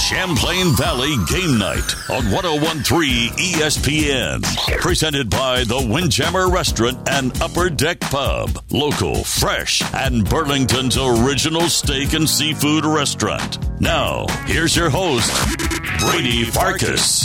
Champlain Valley Game Night on 101.3 ESPN. Presented by the Windjammer Restaurant and Upper Deck Pub. Local, fresh, and Burlington's original steak and seafood restaurant. Now, here's your host, Brady Farkas.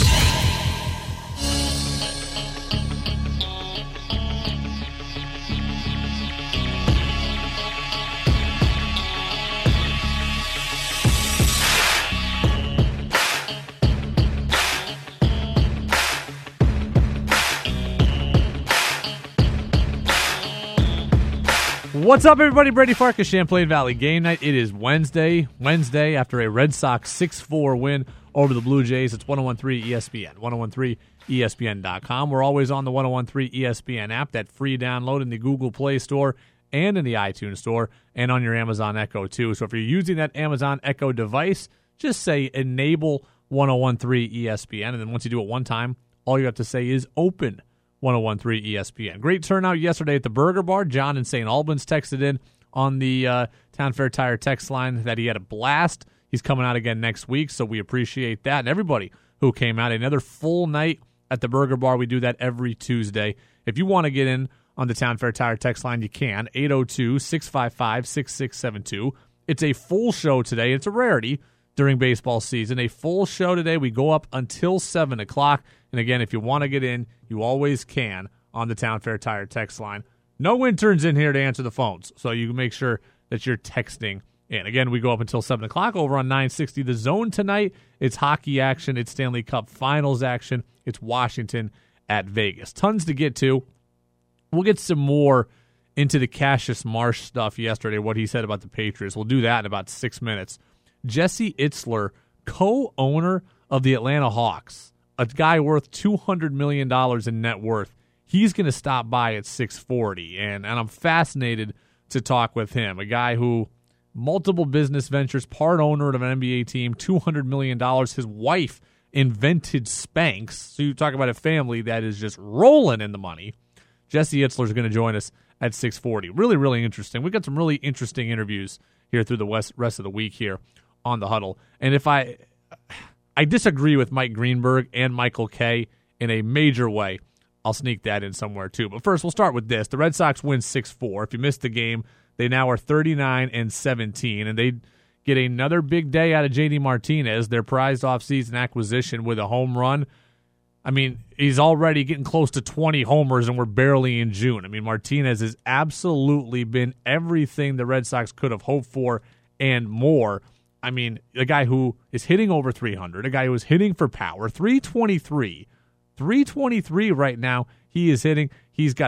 What's up, everybody? Brady Farkas, Champlain Valley Game Night. It is Wednesday after a Red Sox 6-4 win over the Blue Jays. It's 101.3 ESPN, 101.3ESPN.com. We're always on the 101.3 ESPN app, that free download in the Google Play Store and in the iTunes Store and on your Amazon Echo, too. So if you're using that Amazon Echo device, just say enable 101.3 ESPN, and then once you do it one time, all you have to say is open 101.3 ESPN. Great turnout yesterday at the Burger Bar. John in St. Albans texted in on the Town Fair Tire text line that he had a blast. He's coming out again next week, so we appreciate that. And everybody who came out, another full night at the Burger Bar. We do that every Tuesday. If you want to get in on the Town Fair Tire text line, you can. 802-655-6672. It's a full show today. It's a rarity during baseball season. A full show today. We go up until 7 o'clock. And again, if you want to get in, you always can on the Town Fair Tire text line. No interns in here to answer the phones, so you can make sure that you're texting in. Again, we go up until 7 o'clock over on 960 The Zone tonight. It's hockey action. It's Stanley Cup Finals action. It's Washington at Vegas. Tons to get to. We'll get some more into the Cassius Marsh stuff yesterday, what he said about the Patriots. We'll do that in about 6 minutes. Jesse Itzler, co-owner of the Atlanta Hawks, a guy worth $200 million in net worth, he's going to stop by at 640, and I'm fascinated to talk with him, a guy who, multiple business ventures, part owner of an NBA team, $200 million. His wife invented Spanx, so you talk about a family that is just rolling in the money. Jesse Itzler is going to join us at 640. Really, really interesting. We've got some really interesting interviews here through the rest of the week here on The Huddle. And if I disagree with Mike Greenberg and Michael Kay in a major way, I'll sneak that in somewhere too. But first, we'll start with this. The Red Sox win 6-4. If you missed the game, they now are 39-17, and they get another big day out of J.D. Martinez, their prized offseason acquisition, with a home run. I mean, he's already getting close to 20 homers, and we're barely in June. I mean, Martinez has absolutely been everything the Red Sox could have hoped for and more. I mean, a guy who is hitting over 300, a guy who is hitting for power, 323 right now he is hitting. He's got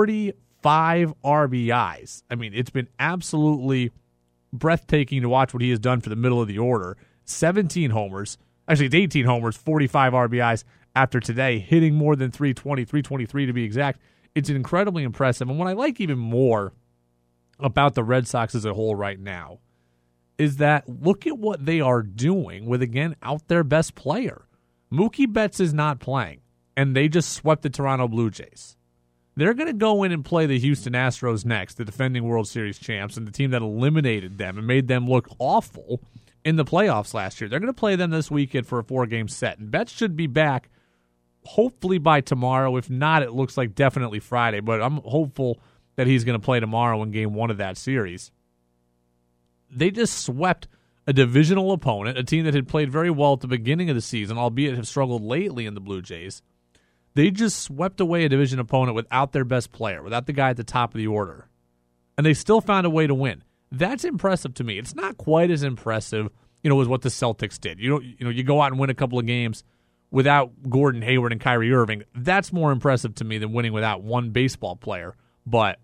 45 RBIs. I mean, it's been absolutely breathtaking to watch what he has done for the middle of the order. 17 homers. Actually, it's 18 homers, 45 RBIs after today, hitting more than 323 to be exact. It's incredibly impressive. And what I like even more about the Red Sox as a whole right now is that look at what they are doing with, again, out their best player. Mookie Betts is not playing, and they just swept the Toronto Blue Jays. They're going to go in and play the Houston Astros next, the defending World Series champs, and the team that eliminated them and made them look awful in the playoffs last year. They're going to play them this weekend for a 4-game set, and Betts should be back hopefully by tomorrow. If not, it looks like definitely Friday, but I'm hopeful that he's going to play tomorrow in Game 1 of that series. They just swept a divisional opponent, a team that had played very well at the beginning of the season, albeit have struggled lately in the Blue Jays. They just swept away a division opponent without their best player, without the guy at the top of the order. And they still found a way to win. That's impressive to me. It's not quite as impressive, as what the Celtics did. You go out and win a couple of games without Gordon Hayward and Kyrie Irving. That's more impressive to me than winning without one baseball player. But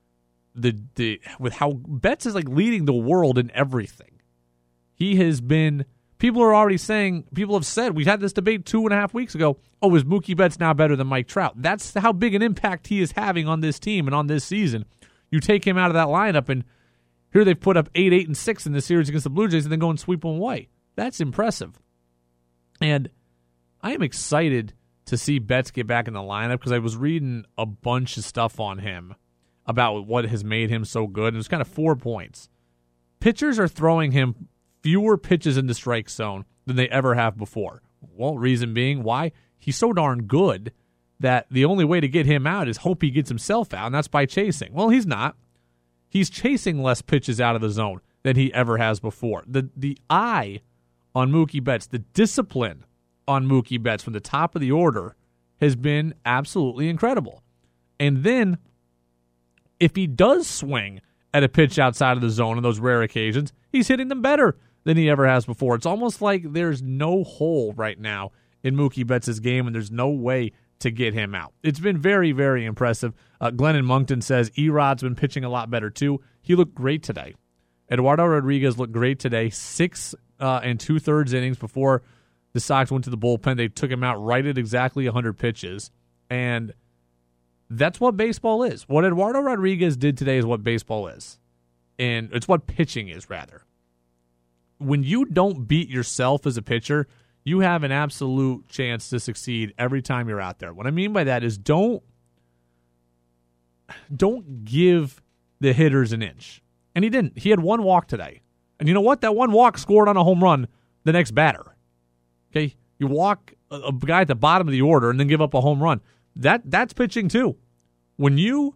with how Betts is like leading the world in everything. He has been, people have said, we had this debate 2.5 weeks ago, is Mookie Betts now better than Mike Trout? That's how big an impact he is having on this team and on this season. You take him out of that lineup, and here they've put up 8-6 in the series against the Blue Jays and then go and sweep them away. That's impressive. And I am excited to see Betts get back in the lineup because I was reading a bunch of stuff on him about what has made him so good. And it was kind of 4 points. Pitchers are throwing him fewer pitches in the strike zone than they ever have before. Well, reason being why? He's so darn good that the only way to get him out is hope he gets himself out, and that's by chasing. Well, he's not. He's chasing less pitches out of the zone than he ever has before. The eye on Mookie Betts, the discipline on Mookie Betts from the top of the order has been absolutely incredible. And then if he does swing at a pitch outside of the zone on those rare occasions, he's hitting them better than he ever has before. It's almost like there's no hole right now in Mookie Betts' game, and there's no way to get him out. It's been very, very impressive. Glenn in Moncton says Erod's been pitching a lot better too. He looked great today. Eduardo Rodriguez looked great today. 6 2/3 innings before the Sox went to the bullpen. They took him out right at exactly 100 pitches. And that's what baseball is. What Eduardo Rodriguez did today is what baseball is. And it's what pitching is, rather. When you don't beat yourself as a pitcher, you have an absolute chance to succeed every time you're out there. What I mean by that is don't give the hitters an inch. And he didn't. He had 1 walk today. And you know what? That 1 walk scored on a home run the next batter. Okay? You walk a guy at the bottom of the order and then give up a home run. That's pitching too. When you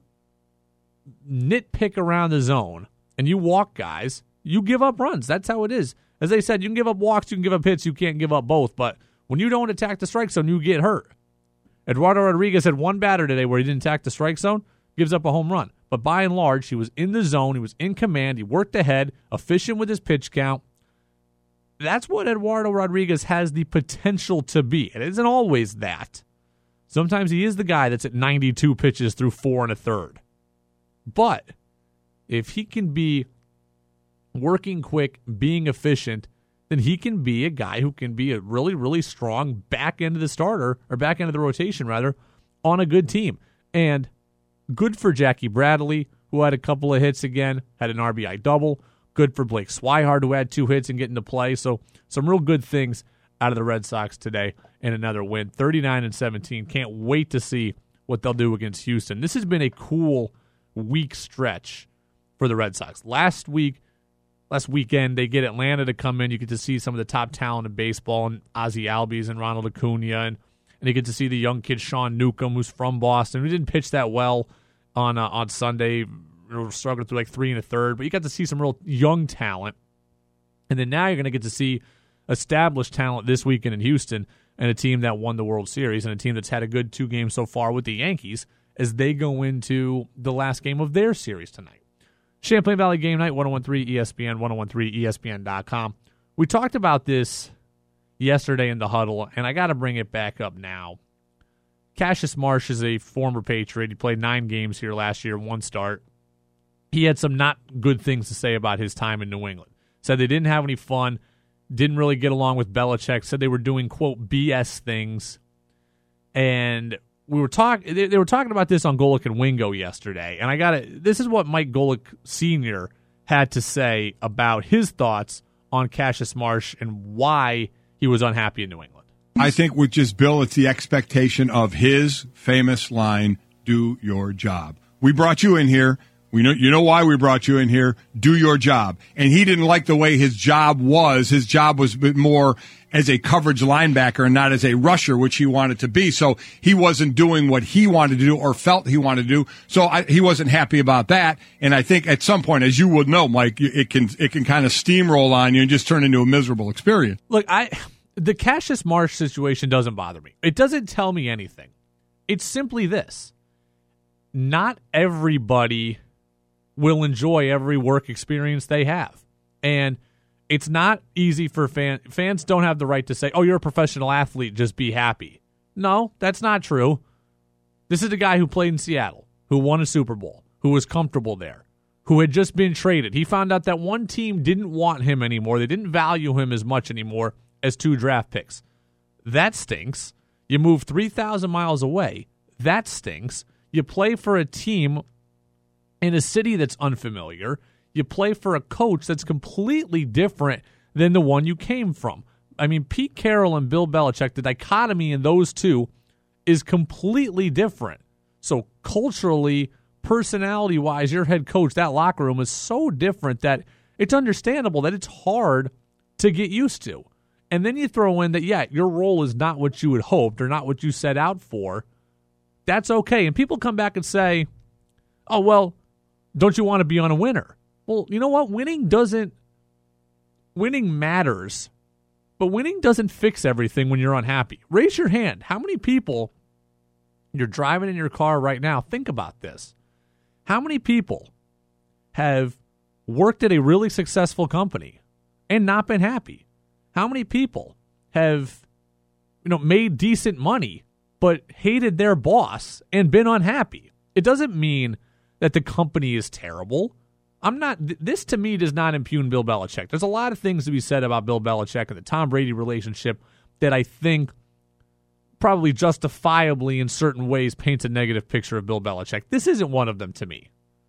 nitpick around the zone and you walk guys, you give up runs. That's how it is. As I said, you can give up walks, you can give up hits, you can't give up both. But when you don't attack the strike zone, you get hurt. Eduardo Rodriguez had 1 batter today where he didn't attack the strike zone, gives up a home run. But by and large, he was in the zone, he was in command, he worked ahead, efficient with his pitch count. That's what Eduardo Rodriguez has the potential to be. It isn't always that. Sometimes he is the guy that's at 92 pitches through 4 1/3. But if he can be working quick, being efficient, then he can be a guy who can be a really, really strong back end of the starter, or back end of the rotation, rather, on a good team. And good for Jackie Bradley, who had a couple of hits again, had an RBI double. Good for Blake Swihart, who had 2 hits and get into play. So some real good things out of the Red Sox today in another win. 39-17. Can't wait to see what they'll do against Houston. This has been a cool week stretch for the Red Sox. Last weekend, they get Atlanta to come in. You get to see some of the top talent in baseball, and Ozzie Albies and Ronald Acuna, and you get to see the young kid Sean Newcomb, who's from Boston, who didn't pitch that well on Sunday. Struggled through like 3 1/3, but you got to see some real young talent. And then now you're going to get to see established talent this weekend in Houston, and a team that won the World Series, and a team that's had a good 2 games so far with the Yankees as they go into the last game of their series tonight. Champlain Valley Game Night, 1013 ESPN, 1013ESPN.com. We talked about this yesterday in the huddle, and I got to bring it back up now. Cassius Marsh is a former Patriot. He played 9 games here last year, 1 start. He had some not good things to say about his time in New England. Said they didn't have any fun, didn't really get along with Belichick, said they were doing, quote, BS things. And they were talking about this on Golick and Wingo yesterday. And this is what Mike Golick Sr. had to say about his thoughts on Cassius Marsh and why he was unhappy in New England. I think with just Bill, it's the expectation of his famous line, do your job. We brought you in here. You know why we brought you in here. Do your job. And he didn't like the way his job was. His job was a bit more as a coverage linebacker and not as a rusher, which he wanted to be. So he wasn't doing what he wanted to do or felt he wanted to do. So he wasn't happy about that. And I think at some point, as you would know, Mike, it can kind of steamroll on you and just turn into a miserable experience. Look, the Cassius Marsh situation doesn't bother me. It doesn't tell me anything. It's simply this. Not everybody will enjoy every work experience they have. And it's not easy for fans. Fans don't have the right to say, oh, you're a professional athlete, just be happy. No, that's not true. This is a guy who played in Seattle, who won a Super Bowl, who was comfortable there, who had just been traded. He found out that one team didn't want him anymore. They didn't value him as much anymore as 2 draft picks. That stinks. You move 3,000 miles away. That stinks. You play for a team in a city that's unfamiliar. You play for a coach that's completely different than the one you came from. I mean, Pete Carroll and Bill Belichick, the dichotomy in those two is completely different. So culturally, personality-wise, your head coach, that locker room is so different that it's understandable that it's hard to get used to. and then you throw in that, yeah, your role is not what you had hoped or not what you set out for, that's okay. And people come back and say, oh, well, don't you want to be on a winner? Well, you know what? Winning matters, but winning doesn't fix everything when you're unhappy. Raise your hand. How many people, you're driving in your car right now, think about this. How many people have worked at a really successful company and not been happy? How many people have, made decent money but hated their boss and been unhappy? It doesn't mean that the company is terrible. This to me does not impugn Bill Belichick. There's a lot of things to be said about Bill Belichick and the Tom Brady relationship that I think probably justifiably in certain ways paints a negative picture of Bill Belichick. This isn't one of them to me.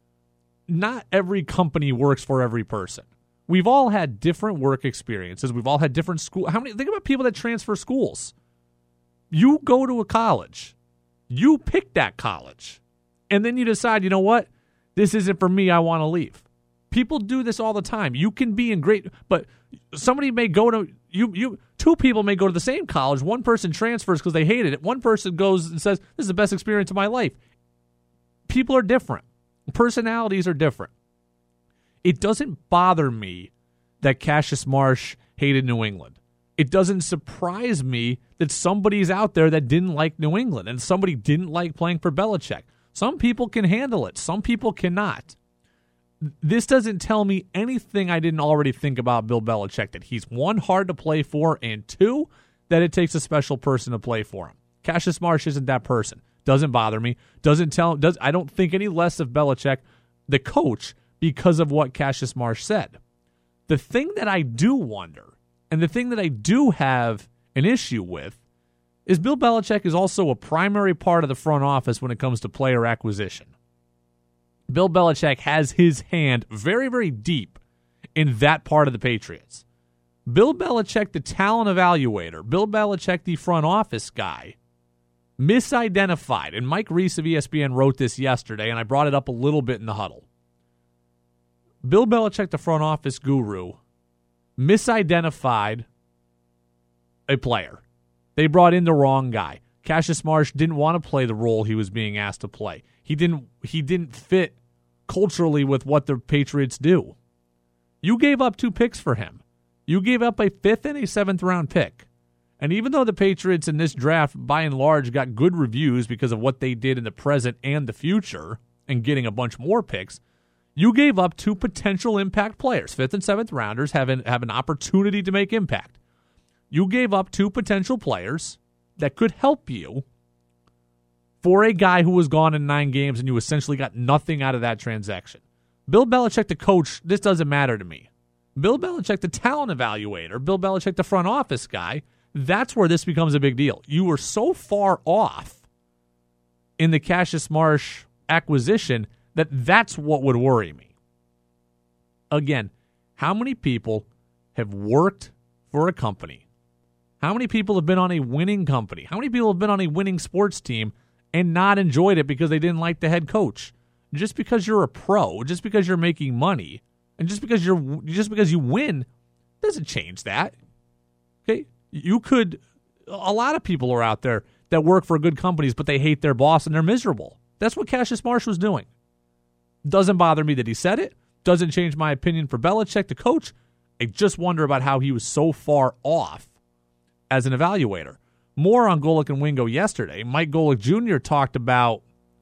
Not every company works for every person. We've all had different work experiences. We've all had different school. Think about people that transfer schools. You go to a college. You pick that college. And then you decide, you know what? This isn't for me. I want to leave. People do this all the time. You can be in great, but somebody may go to, two people may go to the same college. One person transfers because they hated it. One person goes and says, this is the best experience of my life. People are different. Personalities are different. It doesn't bother me that Cassius Marsh hated New England. It doesn't surprise me that somebody's out there that didn't like New England and somebody didn't like playing for Belichick. Some people can handle it. Some people cannot. This doesn't tell me anything I didn't already think about Bill Belichick, that he's, one, hard to play for, and two, that it takes a special person to play for him. Cassius Marsh isn't that person. Doesn't bother me. I don't think any less of Belichick, the coach, because of what Cassius Marsh said. The thing that I do wonder, and the thing that I do have an issue with, is Bill Belichick is also a primary part of the front office when it comes to player acquisition. Bill Belichick has his hand very, very deep in that part of the Patriots. Bill Belichick, the talent evaluator, Bill Belichick, the front office guy, misidentified, and Mike Reese of ESPN wrote this yesterday, and I brought it up a little bit in the huddle. Bill Belichick, the front office guru, misidentified a player. They brought in the wrong guy. Cassius Marsh didn't want to play the role he was being asked to play. He didn't fit culturally with what the Patriots do. You gave up 2 picks for him. You gave up a 5th and a 7th round pick. And even though the Patriots in this draft, by and large, got good reviews because of what they did in the present and the future and getting a bunch more picks, you gave up 2 potential impact players. 5th and 7th rounders have an opportunity to make impact. You gave up 2 potential players that could help you for a guy who was gone in 9 games, and you essentially got nothing out of that transaction. Bill Belichick, the coach, this doesn't matter to me. Bill Belichick, the talent evaluator, Bill Belichick, the front office guy, that's where this becomes a big deal. You were so far off in the Cassius Marsh acquisition that's what would worry me. Again, how many people have worked for a company? How many people have been on a winning company? How many people have been on a winning sports team and not enjoyed it because they didn't like the head coach? Just because you're a pro, just because you're making money, and just because you win doesn't change that. Okay? A lot of people are out there that work for good companies, but they hate their boss and they're miserable. That's what Cassius Marsh was doing. Doesn't bother me that he said it. Doesn't change my opinion for Belichick, the coach. I just wonder about how he was so far off as an evaluator. More on Golic and Wingo yesterday. Mike Golic Jr. talked about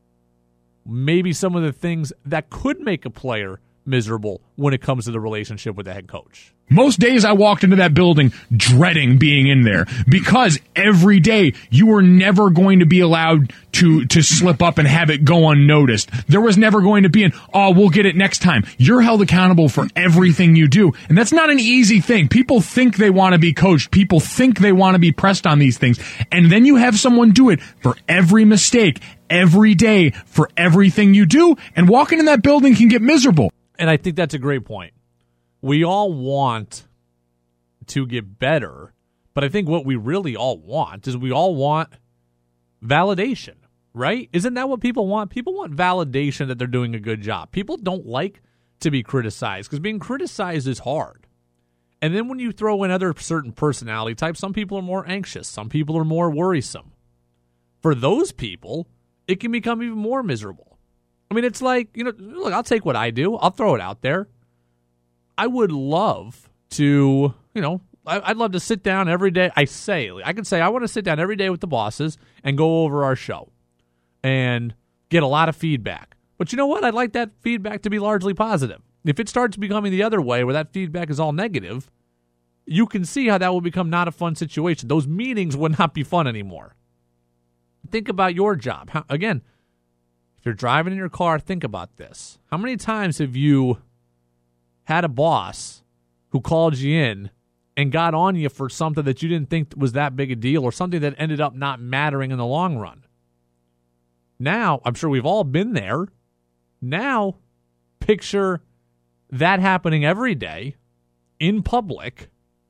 maybe some of the things that could make a player miserable when it comes to the relationship with the head coach. Most days I walked into that building dreading being in there because every day you were never going to be allowed to slip up and have it go unnoticed. There was never going to be we'll get it next time. You're held accountable for everything you do. And that's not an easy thing. People think they want to be coached. People think they want to be pressed on these things. And then you have someone do it for every mistake, every day, for everything you do. And walking in that building can get miserable. And I think that's a great point. We all want to get better, but I think what we really all want is we all want validation, right? Isn't that what people want? People want validation that they're doing a good job. People don't like to be criticized because being criticized is hard. And then when you throw in other certain personality types, some people are more anxious. Some people are more worrisome. For those people, it can become even more miserable. I mean, it's like, look, I'll take what I do. I'll throw it out there. I would love to, I'd love to sit down every day. I can say I want to sit down every day with the bosses and go over our show and get a lot of feedback. But you know what? I'd like that feedback to be largely positive. If it starts becoming the other way where that feedback is all negative, you can see how that will become not a fun situation. Those meetings would not be fun anymore. Think about your job. Again, if you're driving in your car, think about this. How many times have you had a boss who called you in and got on you for something that you didn't think was that big a deal or something that ended up not mattering in the long run? Now, I'm sure we've all been there. Now, picture that happening every day in public.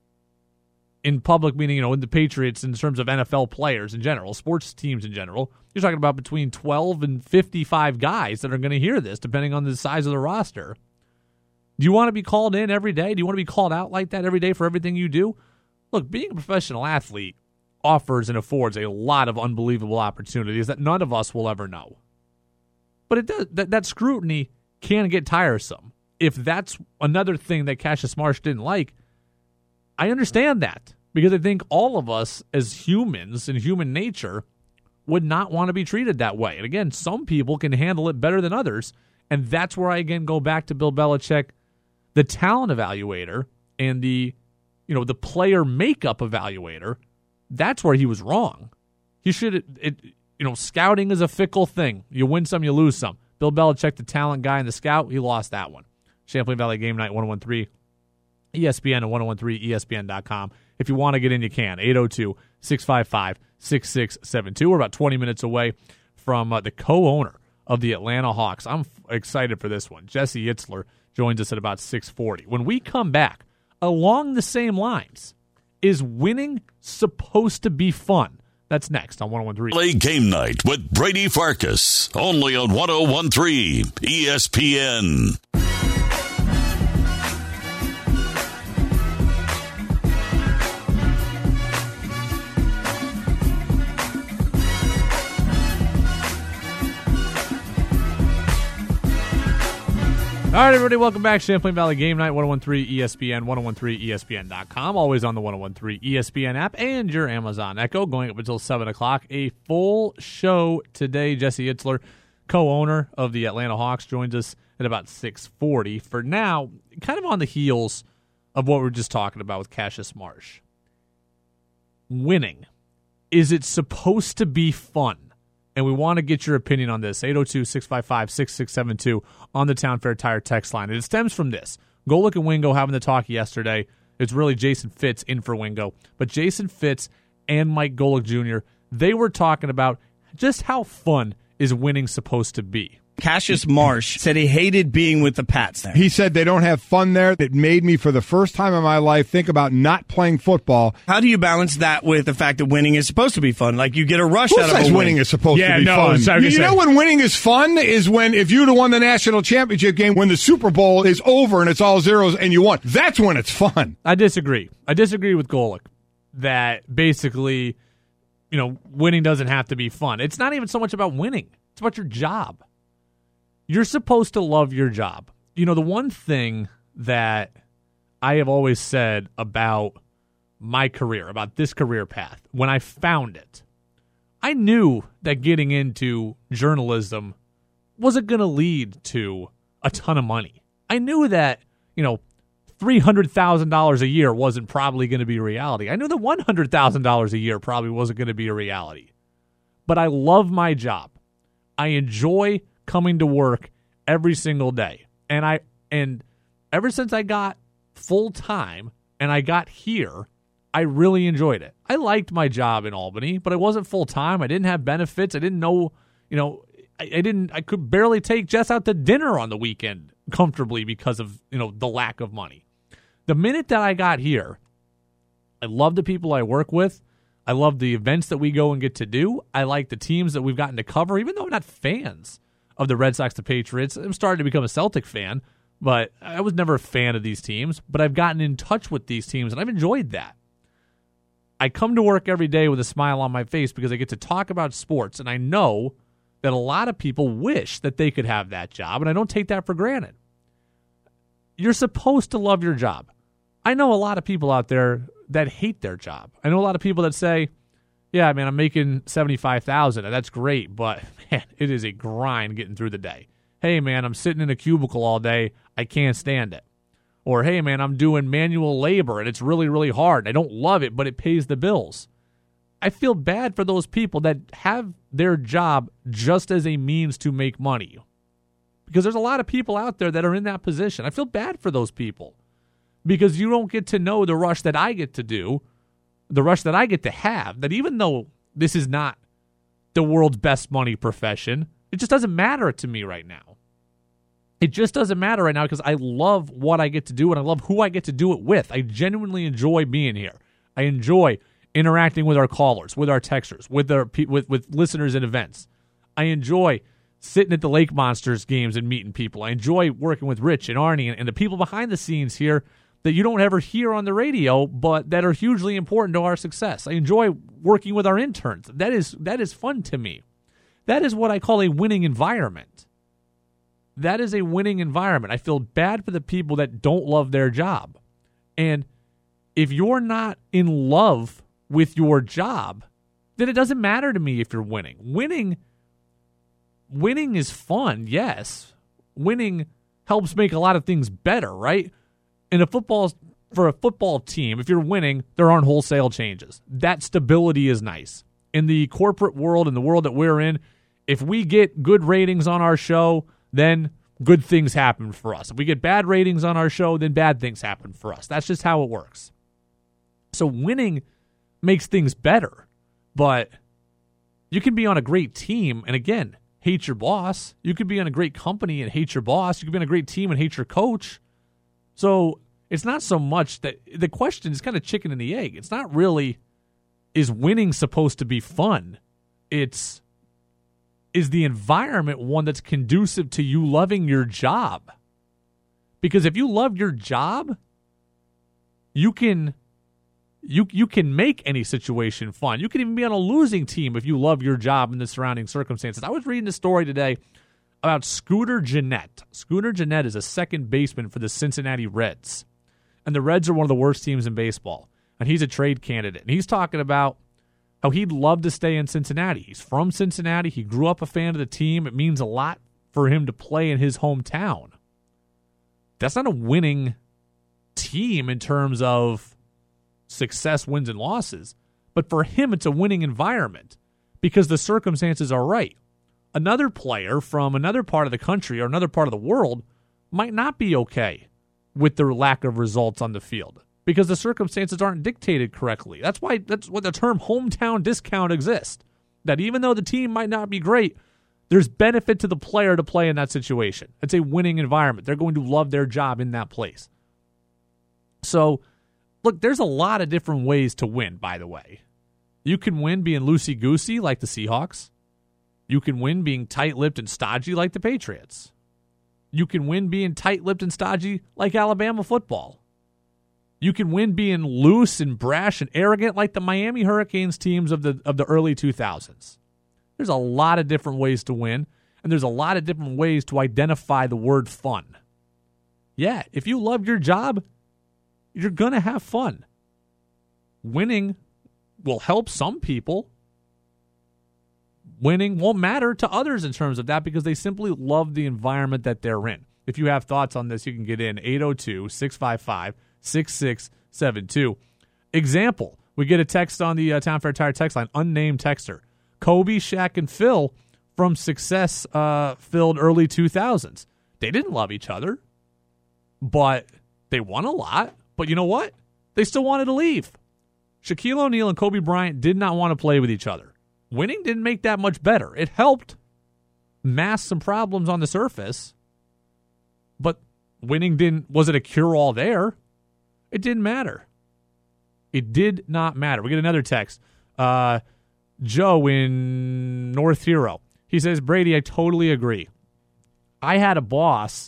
In public meaning, in the Patriots in terms of NFL players in general, sports teams in general. You're talking about between 12 and 55 guys that are going to hear this, depending on the size of the roster. Do you want to be called in every day? Do you want to be called out like that every day for everything you do? Look, being a professional athlete offers and affords a lot of unbelievable opportunities that none of us will ever know. But it does that scrutiny can get tiresome. If that's another thing that Cassius Marsh didn't like, I understand that, because I think all of us as humans and human nature would not want to be treated that way. And again, some people can handle it better than others, and that's where I again go back to Bill Belichick, the talent evaluator and the player makeup evaluator. That's where he was wrong. He should scouting is a fickle thing. You win some, you lose some. Bill Belichick, the talent guy and the scout, he lost that one. Champlain Valley Game Night 101.3 ESPN and 101.3ESPN.com. If you want to get in, you can. 802-655-6672. We're about 20 minutes away from the co-owner of the Atlanta Hawks. I'm excited for this one. Jesse Itzler joins us at about 6:40. When we come back, along the same lines, is winning supposed to be fun? That's next on 101.3. LA Game Night with Brady Farkas, only on 101.3 ESPN. All right, everybody, welcome back. Champlain Valley Game Night, 101.3 ESPN, 101.3ESPN.com, always on the 101.3 ESPN app and your Amazon Echo, going up until 7 o'clock. A full show today. Jesse Itzler, co-owner of the Atlanta Hawks, joins us at about 6:40. For now, kind of on the heels of what we were just talking about with Cassius Marsh. Winning. Is it supposed to be fun? And we want to get your opinion on this. 802-655-6672 on the Town Fair Tire text line. And it stems from this. Go look at Wingo having the talk yesterday. It's really Jason Fitz in for Wingo. But Jason Fitz and Mike Golick Jr., they were talking about just how fun is winning supposed to be. Cassius Marsh said he hated being with the Pats there. He said they don't have fun there. It made me, for the first time in my life, think about not playing football. How do you balance that with the fact that winning is supposed to be fun? Like, you get a rush out of a win. Winning is supposed to be fun. You know when winning is fun is when, if you'd have won the national championship game, when the Super Bowl is over and it's all zeros and you won. That's when it's fun. I disagree. I disagree with Golick that basically, winning doesn't have to be fun. It's not even so much about winning. It's about your job. You're supposed to love your job. The one thing that I have always said about my career, about this career path, when I found it, I knew that getting into journalism wasn't going to lead to a ton of money. I knew that, $300,000 a year wasn't probably going to be a reality. I knew that $100,000 a year probably wasn't going to be a reality. But I love my job. I enjoy coming to work every single day. And ever since I got full-time and I got here, I really enjoyed it. I liked my job in Albany, but I wasn't full-time. I didn't have benefits. I didn't know, I could barely take Jess out to dinner on the weekend comfortably because of, the lack of money. The minute that I got here, I love the people I work with. I love the events that we go and get to do. I like the teams that we've gotten to cover, even though I'm not fans of the Red Sox, the Patriots. I'm starting to become a Celtic fan, But I was never a fan of these teams, but I've gotten in touch with these teams, and I've enjoyed that. I come to work every day with a smile on my face because I get to talk about sports, and I know that a lot of people wish that they could have that job, and I don't take that for granted. You're supposed to love your job. I know a lot of people out there that hate their job. I know a lot of people that say, yeah, man, I'm making $75,000, and that's great, but man, it is a grind getting through the day. Hey, man, I'm sitting in a cubicle all day. I can't stand it. Or, hey, man, I'm doing manual labor, and it's really, really hard. I don't love it, but it pays the bills. I feel bad for those people that have their job just as a means to make money. Because there's a lot of people out there that are in that position. I feel bad for those people. Because you don't get to know the rush that I get to do, the rush that I get to have, that even though this is not the world's best money profession, it just doesn't matter to me right now. It just doesn't matter right now because I love what I get to do and I love who I get to do it with. I genuinely enjoy being here. I enjoy interacting with our callers, with our texters, with listeners at events. I enjoy sitting at the Lake Monsters games and meeting people. I enjoy working with Rich and Arnie and the people behind the scenes here that you don't ever hear on the radio, but that are hugely important to our success. I enjoy working with our interns. That is fun to me. That is what I call a winning environment. That is a winning environment. I feel bad for the people that don't love their job. And if you're not in love with your job, then it doesn't matter to me if you're winning. Winning is fun, yes. Winning helps make a lot of things better, right? For a football team, if you're winning, there aren't wholesale changes. That stability is nice. In the corporate world, in the world that we're in, if we get good ratings on our show, then good things happen for us. If we get bad ratings on our show, then bad things happen for us. That's just how it works. So winning makes things better, but you can be on a great team and, again, hate your boss. You could be on a great company and hate your boss. You could be on a great team and hate your coach. So it's not so much that the question is kind of chicken and the egg. It's not really, is winning supposed to be fun? It's, is the environment one that's conducive to you loving your job? Because if you love your job, you can make any situation fun. You can even be on a losing team if you love your job and the surrounding circumstances. I was reading a story today about Scooter Gennett. Scooter Gennett is a second baseman for the Cincinnati Reds. And the Reds are one of the worst teams in baseball. And he's a trade candidate. And he's talking about how he'd love to stay in Cincinnati. He's from Cincinnati. He grew up a fan of the team. It means a lot for him to play in his hometown. That's not a winning team in terms of success, wins, and losses. But for him, it's a winning environment because the circumstances are right. Another player from another part of the country or another part of the world might not be okay with their lack of results on the field because the circumstances aren't dictated correctly. That's what the term hometown discount exists. That even though the team might not be great, there's benefit to the player to play in that situation. It's a winning environment. They're going to love their job in that place. So, look, there's a lot of different ways to win, by the way. You can win being loosey-goosey like the Seahawks. You can win being tight-lipped and stodgy like the Patriots. You can win being tight-lipped and stodgy like Alabama football. You can win being loose and brash and arrogant like the Miami Hurricanes teams of the early 2000s. There's a lot of different ways to win, and there's a lot of different ways to identify the word fun. Yeah, if you love your job, you're going to have fun. Winning will help some people. Winning won't matter to others in terms of that because they simply love the environment that they're in. If you have thoughts on this, you can get in 802-655-6672. Example, we get a text on the Town Fair Tire text line, unnamed texter. Kobe, Shaq, and Phil from success-filled early 2000s. They didn't love each other, but they won a lot. But you know what? They still wanted to leave. Shaquille O'Neal and Kobe Bryant did not want to play with each other. Winning didn't make that much better. It helped mask some problems on the surface, but winning was it a cure-all there? It didn't matter. It did not matter. We get another text. Joe in North Hero. He says, Brady, I totally agree. I had a boss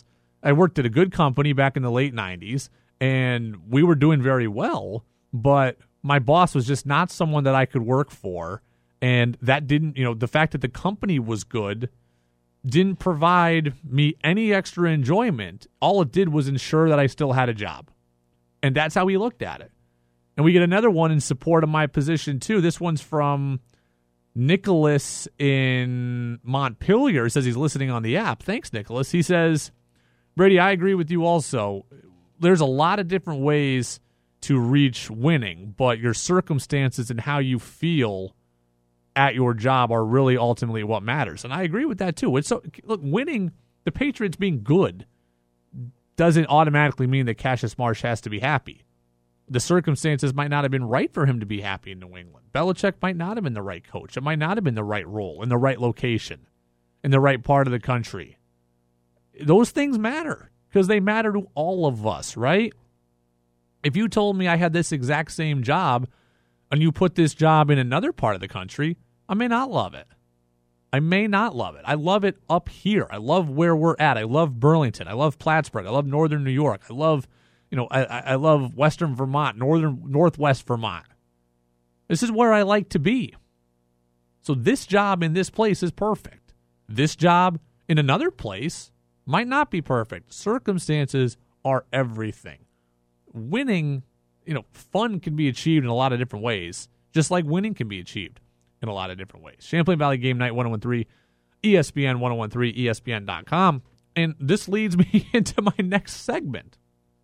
I worked at a good company back in the late 90s, and we were doing very well, but my boss was just not someone that I could work for, and that didn't, the fact that the company was good didn't provide me any extra enjoyment. All it did was ensure that I still had a job, and that's how he looked at it. And we get another one in support of my position, too. This one's from Nicholas in Montpelier. He says he's listening on the app. Thanks, Nicholas. He says, Brady, I agree with you also. There's a lot of different ways to reach winning, but your circumstances and how you feel at your job are really ultimately what matters. And I agree with that, too. Look, winning, the Patriots being good, doesn't automatically mean that Cassius Marsh has to be happy. The circumstances might not have been right for him to be happy in New England. Belichick might not have been the right coach. It might not have been the right role, in the right location, in the right part of the country. Those things matter because they matter to all of us, right? If you told me I had this exact same job and you put this job in another part of the country, I may not love it. I may not love it. I love it up here. I love where we're at. I love Burlington. I love Plattsburgh. I love northern New York. I love I love western Vermont, northwest Vermont. This is where I like to be. So this job in this place is perfect. This job in another place might not be perfect. Circumstances are everything. Winning, fun can be achieved in a lot of different ways, just like winning can be achieved in a lot of different ways. Champlain Valley Game Night 1013, ESPN 1013, ESPN.com. And this leads me into my next segment.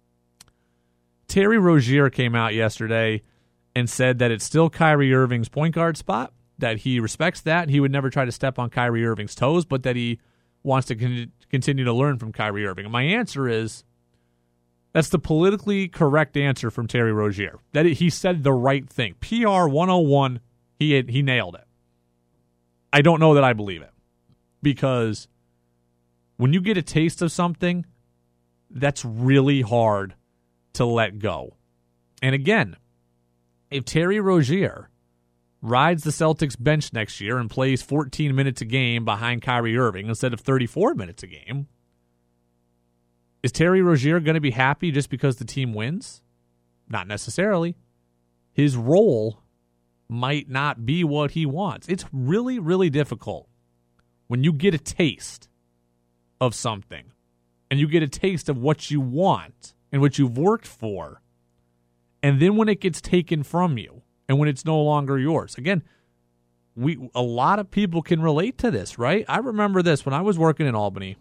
Terry Rozier came out yesterday and said that it's still Kyrie Irving's point guard spot, that he respects that. He would never try to step on Kyrie Irving's toes, but that he wants to continue to learn from Kyrie Irving. And my answer is, that's the politically correct answer from Terry Rozier. That he said the right thing. PR 101, he nailed it. I don't know that I believe it. Because when you get a taste of something, that's really hard to let go. And again, if Terry Rozier rides the Celtics bench next year and plays 14 minutes a game behind Kyrie Irving instead of 34 minutes a game, is Terry Rozier going to be happy just because the team wins? Not necessarily. His role might not be what he wants. It's really, really difficult when you get a taste of something and you get a taste of what you want and what you've worked for, and then when it gets taken from you and when it's no longer yours. Again, a lot of people can relate to this, right? I remember this. When I was working in Albany,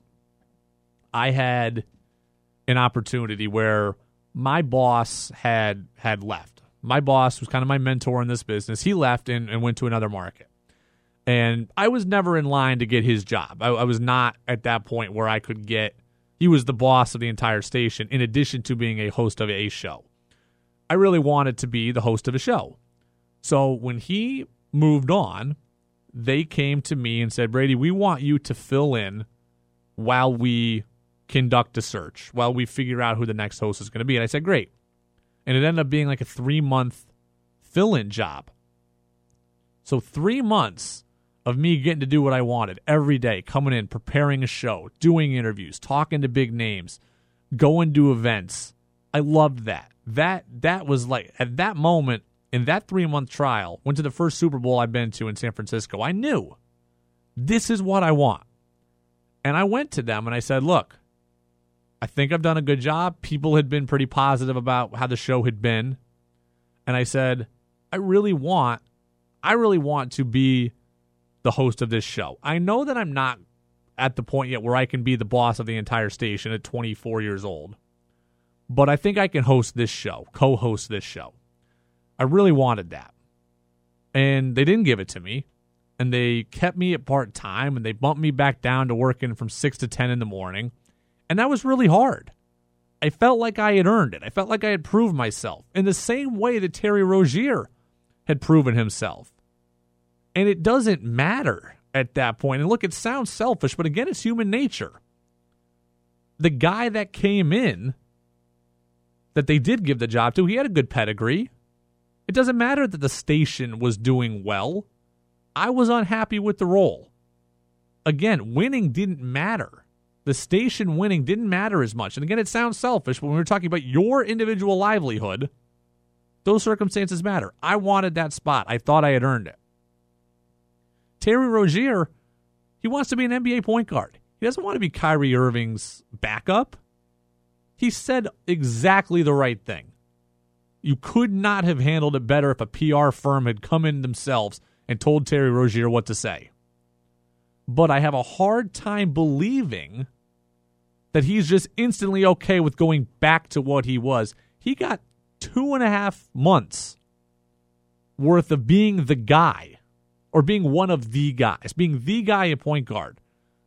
I had an opportunity where my boss had left. My boss was kind of my mentor in this business. He left and went to another market. And I was never in line to get his job. I was not at that point where I could get, he was the boss of the entire station in addition to being a host of a show. I really wanted to be the host of a show. So when he moved on, they came to me and said, Brady, we want you to fill in while we conduct a search, while we figure out who the next host is going to be. And I said, great. And it ended up being like a 3-month fill-in job. So 3 months of me getting to do what I wanted every day, coming in, preparing a show, doing interviews, talking to big names, going to events. I loved that. That was like, at that moment, in that 3-month trial, went to the first Super Bowl I've been to in San Francisco. I knew this is what I want. And I went to them and I said, look, I think I've done a good job. People had been pretty positive about how the show had been. And I said, I really want to be the host of this show. I know that I'm not at the point yet where I can be the boss of the entire station at 24 years old. But I think I can host this show, co-host this show. I really wanted that. And they didn't give it to me. And they kept me at part-time, and they bumped me back down to working from 6 to 10 in the morning. And that was really hard. I felt like I had earned it. I felt like I had proved myself in the same way that Terry Rozier had proven himself. And it doesn't matter at that point. And look, it sounds selfish, but again, it's human nature. The guy that came in, that they did give the job to, he had a good pedigree. It doesn't matter that the station was doing well. I was unhappy with the role. Again, winning didn't matter the station winning didn't matter as much. And again, it sounds selfish, but when we're talking about your individual livelihood, those circumstances matter. I wanted that spot. I thought I had earned it. Terry Rozier, he wants to be an NBA point guard. He doesn't want to be Kyrie Irving's backup. He said exactly the right thing. You could not have handled it better if a PR firm had come in themselves and told Terry Rozier what to say. But I have a hard time believing that he's just instantly okay with going back to what he was. He got 2.5 months worth of being the guy, or being one of the guys, being the guy at point guard.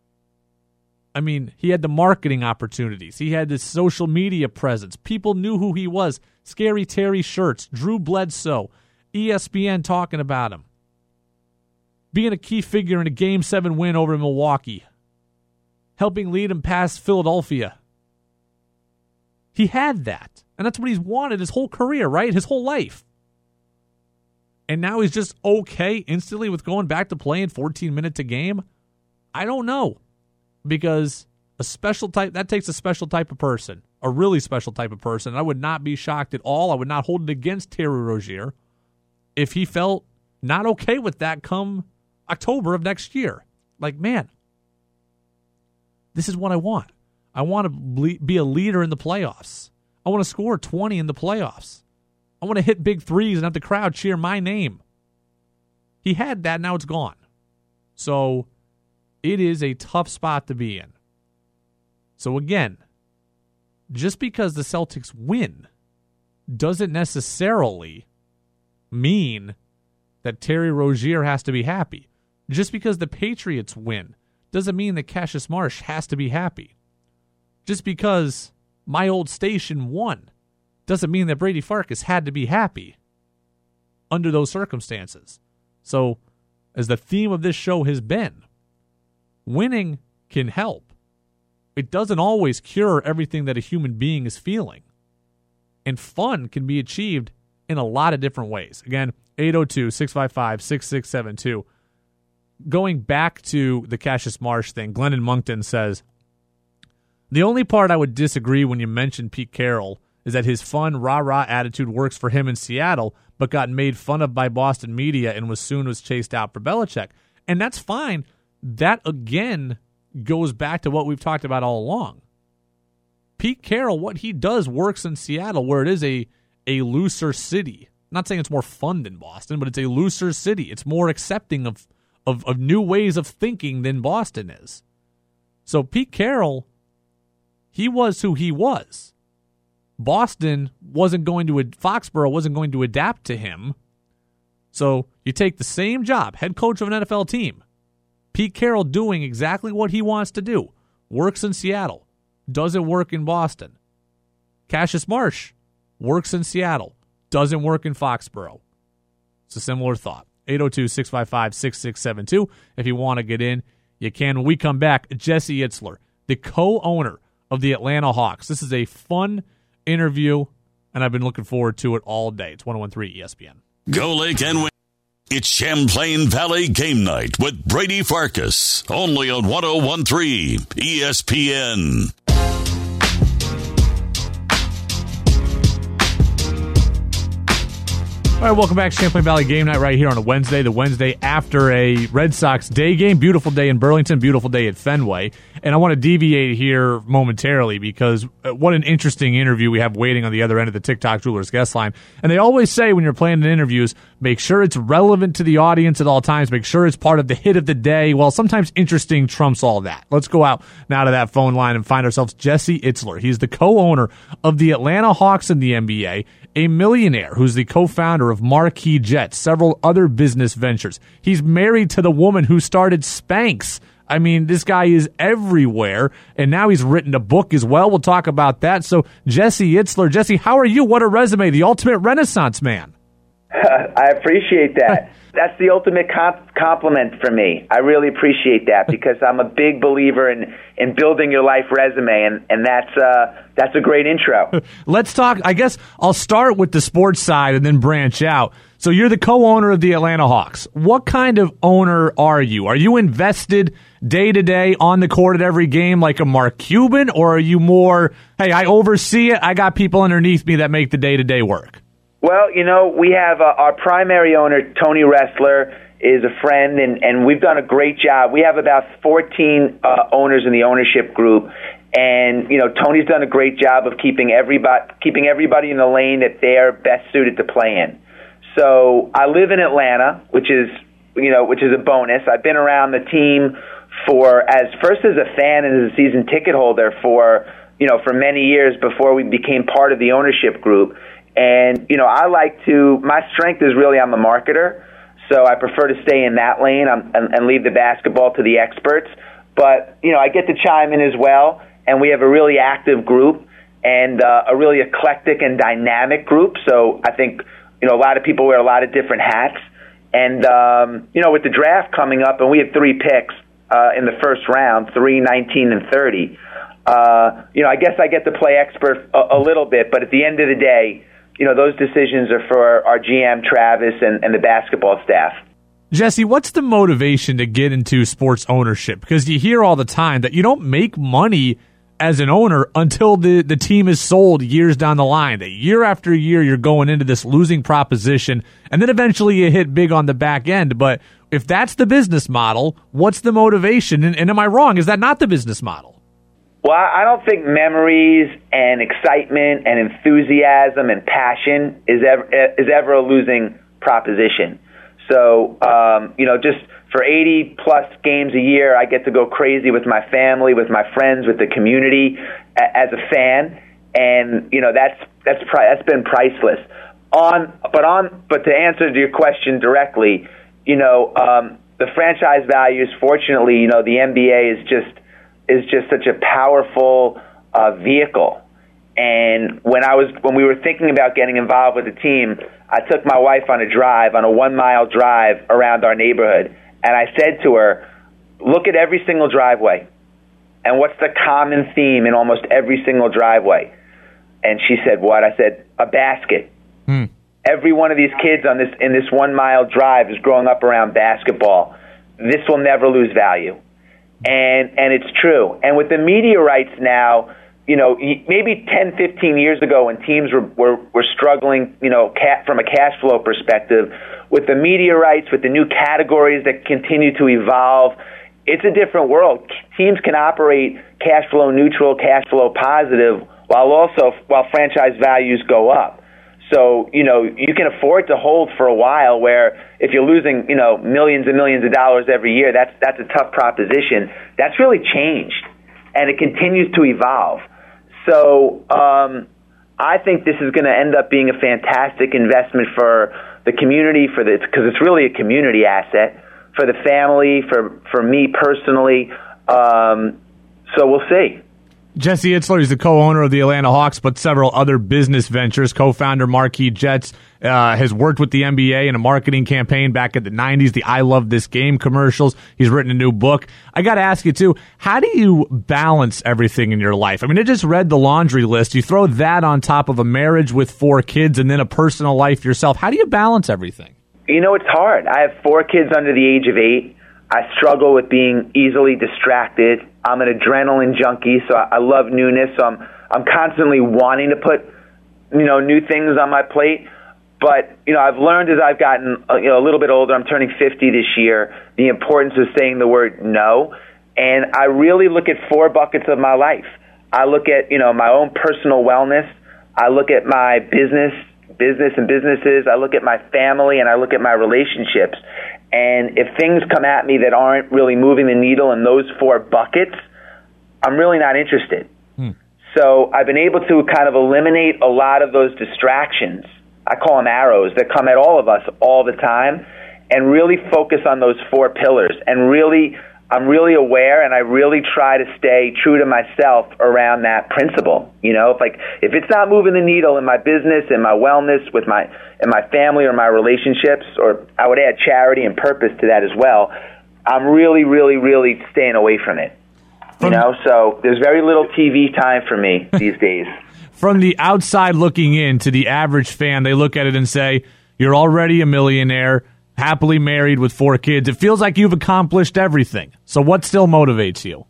I mean, he had the marketing opportunities. He had the social media presence. People knew who he was. Scary Terry shirts, Drew Bledsoe, ESPN talking about him. Being a key figure in a Game 7 win over Milwaukee. Helping lead him past Philadelphia. He had that. And that's what he's wanted his whole career, right? His whole life. And now he's just okay instantly with going back to playing 14 minutes a game? I don't know. Because that takes a special type of person. A really special type of person. I would not be shocked at all. I would not hold it against Terry Rozier if he felt not okay with that come October of next year. Like, man, this is what I want. I want to be a leader in the playoffs. I want to score 20 in the playoffs. I want to hit big threes and have the crowd cheer my name. He had that, now it's gone. So it is a tough spot to be in. So again, just because the Celtics win doesn't necessarily mean that Terry Rozier has to be happy. Just because the Patriots win doesn't mean that Cassius Marsh has to be happy. Just because my old station won doesn't mean that Brady Farkas had to be happy under those circumstances. So, as the theme of this show has been, winning can help. It doesn't always cure everything that a human being is feeling. And fun can be achieved in a lot of different ways. Again, 802-655-6672. Going back to the Cassius Marsh thing, Glennon Moncton says, the only part I would disagree when you mention Pete Carroll is that his fun, rah-rah attitude works for him in Seattle, but got made fun of by Boston media and was chased out for Belichick. And that's fine. That, again, goes back to what we've talked about all along. Pete Carroll, what he does works in Seattle, where it is a looser city. I'm not saying it's more fun than Boston, but it's a looser city. It's more accepting of new ways of thinking than Boston is. So Pete Carroll, he was who he was. Foxborough wasn't going to adapt to him. So you take the same job, head coach of an NFL team, Pete Carroll doing exactly what he wants to do, works in Seattle, doesn't work in Boston. Cassius Marsh works in Seattle, doesn't work in Foxborough. It's a similar thought. 802-655-6672. If you want to get in, you can. When we come back, Jesse Itzler, the co-owner of the Atlanta Hawks. This is a fun interview, and I've been looking forward to it all day. It's 101.3 ESPN. Go Lake and win. It's Champlain Valley Game Night with Brady Farkas, only on 101.3 ESPN. All right, welcome back to Champlain Valley Game Night right here on a Wednesday, the Wednesday after a Red Sox day game. Beautiful day in Burlington, beautiful day at Fenway. And I want to deviate here momentarily because what an interesting interview we have waiting on the other end of the TikTok Jewelers guest line. And they always say when you're playing in interviews, make sure it's relevant to the audience at all times. Make sure it's part of the hit of the day. Well, sometimes interesting trumps all that. Let's go out now to that phone line and find ourselves Jesse Itzler. He's the co-owner of the Atlanta Hawks in the NBA, a millionaire who's the co-founder of Marquee Jets, several other business ventures. He's married to the woman who started Spanx. I mean, this guy is everywhere, and now he's written a book as well. We'll talk about that. So, Jesse Itzler. Jesse, how are you? What a resume. The ultimate Renaissance man. I appreciate that. That's the ultimate compliment for me. I really appreciate that because I'm a big believer in building your life resume, and that's a great intro. Let's talk. I guess I'll start with the sports side and then branch out. So you're the co-owner of the Atlanta Hawks. What kind of owner are you? Are you invested day-to-day on the court at every game like a Mark Cuban, or are you more, hey, I oversee it, I got people underneath me that make the day-to-day work? Well, we have our primary owner, Tony Ressler, is a friend, and we've done a great job. We have about 14 owners in the ownership group, and Tony's done a great job of keeping everybody in the lane that they're best suited to play in. So I live in Atlanta, which is a bonus. I've been around the team first as a fan and as a season ticket holder for many years before we became part of the ownership group. And, my strength is really I'm a marketer, so I prefer to stay in that lane and leave the basketball to the experts. But, I get to chime in as well, and we have a really active group and a really eclectic and dynamic group. So I think, a lot of people wear a lot of different hats. And, with the draft coming up, and we have 3 picks in the first round, 3, 19, and 30, I guess I get to play expert a little bit, but at the end of the day, those decisions are for our GM, Travis, and the basketball staff. Jesse, what's the motivation to get into sports ownership? Because you hear all the time that you don't make money as an owner until the team is sold years down the line. That year after year, you're going into this losing proposition, and then eventually you hit big on the back end. But if that's the business model, what's the motivation? And am I wrong? Is that not the business model? Well, I don't think memories and excitement and enthusiasm and passion is ever a losing proposition. So, just for 80-plus games a year, I get to go crazy with my family, with my friends, with the community as a fan, and that's been priceless. But to answer your question directly, the franchise values. Fortunately, the NBA is just such a powerful vehicle. And when we were thinking about getting involved with the team, I took my wife on a 1-mile drive around our neighborhood, and I said to her, look at every single driveway, and what's the common theme in almost every single driveway? And she said, what? I said, a basket. Every one of these kids in this 1-mile drive is growing up around basketball. This will never lose value. And it's true. And with the media rights now, maybe 10, 15 years ago when teams were struggling, from a cash flow perspective, with the media rights, with the new categories that continue to evolve, it's a different world. Teams can operate cash flow neutral, cash flow positive, while franchise values go up. So, you can afford to hold for a while where if you're losing, millions and millions of dollars every year, that's a tough proposition. That's really changed, and it continues to evolve. So I think this is going to end up being a fantastic investment for the community, because it's really a community asset, for the family, for me personally. So we'll see. Jesse Itzler is the co-owner of the Atlanta Hawks, but several other business ventures. Co-founder Marquis Jets has worked with the NBA in a marketing campaign back in the 90s, the I Love This Game commercials. He's written a new book. I got to ask you, too, how do you balance everything in your life? I mean, I just read the laundry list. You throw that on top of a marriage with 4 kids and then a personal life yourself. How do you balance everything? It's hard. I have 4 kids under the age of 8. I struggle with being easily distracted. I'm an adrenaline junkie, so I love newness. So I'm constantly wanting to put, new things on my plate. But, I've learned as I've gotten, a little bit older, I'm turning 50 this year, the importance of saying the word no. And I really look at 4 buckets of my life. I look at, my own personal wellness. I look at my business and businesses. I look at my family, and I look at my relationships. And if things come at me that aren't really moving the needle in those 4 buckets, I'm really not interested. So I've been able to kind of eliminate a lot of those distractions. I call them arrows that come at all of us all the time, and really focus on those 4 pillars. And really, I'm really aware, and I really try to stay true to myself around that principle. If it's not moving the needle in my business, in my wellness, in my family or my relationships, or I would add charity and purpose to that as well, I'm really, really, really staying away from it. So there's very little TV time for me these days. From the outside looking in to the average fan, they look at it and say, you're already a millionaire. happily married with 4 kids. It feels like you've accomplished everything. So what still motivates you?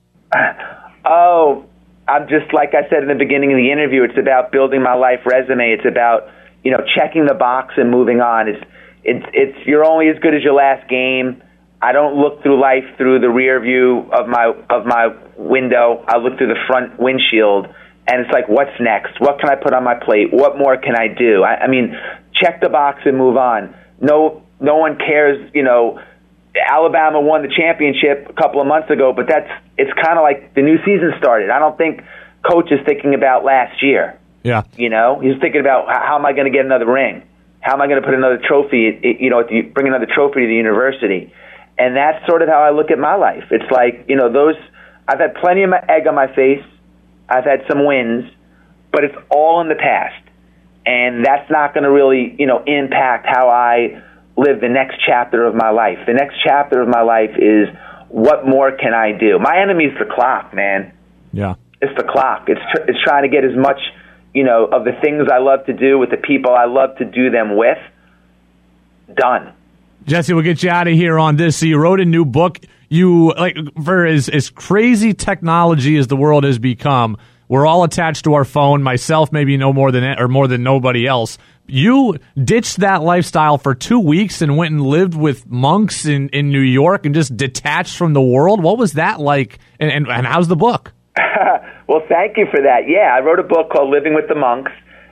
Oh, I'm just, like I said in the beginning of the interview, it's about building my life resume. It's about, checking the box and moving on. It's you're only as good as your last game. I don't look through life through the rear view of my window. I look through the front windshield, and it's like, what's next? What can I put on my plate? What more can I do? I mean, check the box and move on. No one cares, Alabama won the championship a couple of months ago, but it's kind of like the new season started. I don't think Coach is thinking about last year. Yeah. He's thinking about how am I going to get another ring? How am I going to put another trophy, bring another trophy to the university? And that's sort of how I look at my life. It's like, I've had plenty of egg on my face. I've had some wins, but it's all in the past. And that's not going to really, impact how I live the next chapter of my life. The next chapter of my life is, what more can I do? My enemy's the clock, man. Yeah. It's the clock. It's trying to get as much, of the things I love to do with the people I love to do them with, done. Jesse, we'll get you out of here on this. So you wrote a new book. For as crazy technology as the world has become, we're all attached to our phone. Myself, maybe more than nobody else. You ditched that lifestyle for 2 weeks and went and lived with monks in New York and just detached from the world. What was that like? And how's the book? Well, thank you for that. Yeah, I wrote a book called Living with the Monks.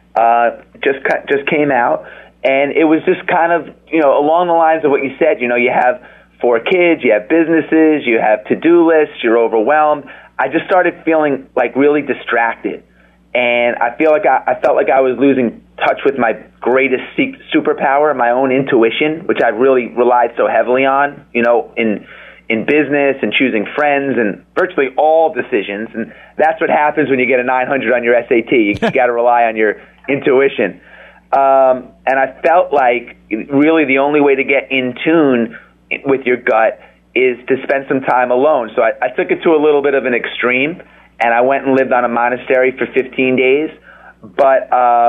Just came out, and it was just kind of along the lines of what you said. You have 4 kids, you have businesses, you have to-do lists, you're overwhelmed. I just started feeling like really distracted, and I felt like I was losing touch with my greatest superpower, my own intuition, which I've really relied so heavily on, in business and choosing friends and virtually all decisions. And that's what happens when you get a 900 on your SAT. You got to rely on your intuition. And I felt like really the only way to get in tune with your gut is to spend some time alone. So I took it to a little bit of an extreme, and I went and lived on a monastery for 15 days. But,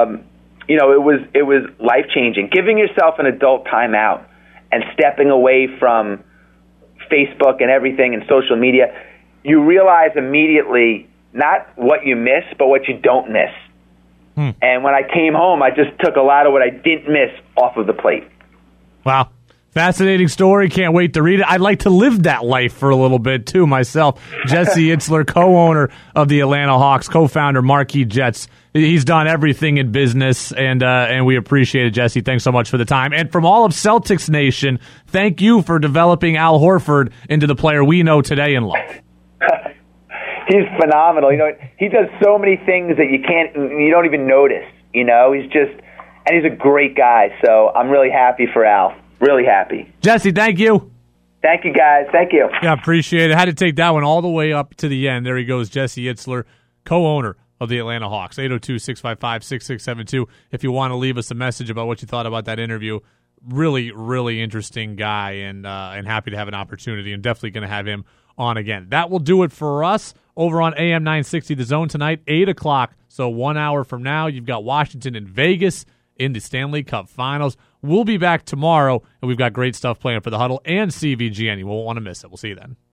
it was life-changing. Giving yourself an adult time out and stepping away from Facebook and everything and social media, you realize immediately not what you miss, but what you don't miss. And when I came home, I just took a lot of what I didn't miss off of the plate. Wow. Fascinating story. Can't wait to read it. I'd like to live that life for a little bit, too, myself. Jesse Itzler, co-owner of the Atlanta Hawks, co-founder Marquis Jets. He's done everything in business, and we appreciate it, Jesse. Thanks so much for the time. And from all of Celtics Nation, thank you for developing Al Horford into the player we know today and love. He's phenomenal. He does so many things that you don't even notice. He's a great guy. So I'm really happy for Al. Really happy. Jesse, thank you. Thank you, guys. Thank you. Yeah, appreciate it. I had to take that one all the way up to the end. There he goes, Jesse Itzler, co-owner of the Atlanta Hawks. 802-655-6672 if you want to leave us a message about what you thought about that interview. Really, really interesting guy, and happy to have an opportunity, and definitely going to have him on again. That will do it for us over on AM 960 The Zone tonight, 8 o'clock. So 1 hour from now, you've got Washington and Vegas in the Stanley Cup Finals. We'll be back tomorrow, and we've got great stuff planned for the Huddle and CVGN. You won't want to miss it. We'll see you then.